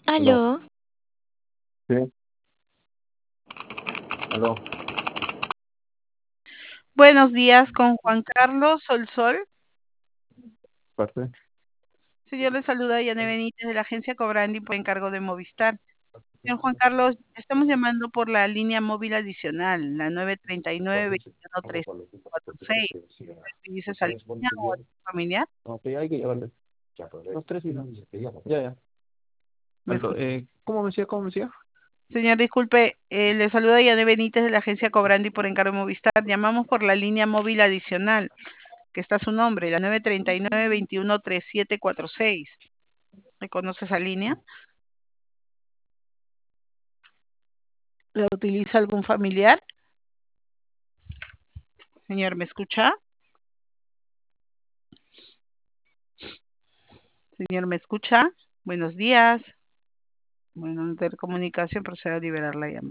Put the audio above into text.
Aló, Aló, sí, aló, Buenos días con Juan Carlos Solsol. parte. Señor, le saluda Yane Benítez de la agencia Cobrandi por encargo de Movistar. Señor Juan Carlos, estamos llamando por la línea móvil adicional, la 939-213746. ¿Utiliza esa línea o es familiar? Ok, hay que llevarle. Los tres y no. Ya, ya. ¿Me escucha? ¿Cómo me decía? ¿Cómo me decía? Señor, disculpe, le saluda Yane Benítez de la agencia Cobrandi por encargo de Movistar. Llamamos por la línea móvil adicional, que está su nombre, la 939-213746. ¿Reconoce esa línea? ¿La utiliza algún familiar? Señor, ¿me escucha? Señor, ¿me escucha? Buenos días. Bueno, Intercomunicación procede a liberar la llamada.